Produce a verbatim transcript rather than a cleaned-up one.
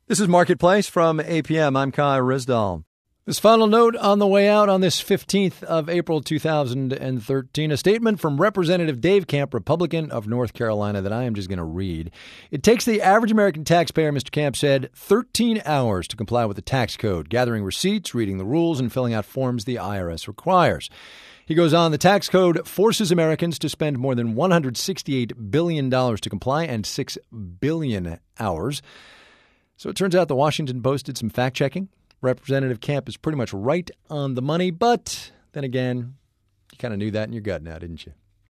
This is Marketplace from A P M. I'm Kai Rizdal. This final note on the way out on this fifteenth of April, two thousand thirteen, a statement from Representative Dave Camp, Republican of North Carolina, that I am just going to read. It takes the average American taxpayer, Mister Camp said, thirteen hours to comply with the tax code, gathering receipts, reading the rules, and filling out forms the I R S requires. He goes on, the tax code forces Americans to spend more than one hundred sixty-eight billion dollars to comply and six billion hours. So it turns out the Washington Post did some fact-checking. Representative Camp is pretty much right on the money, but then again, you kind of knew that in your gut now, didn't you?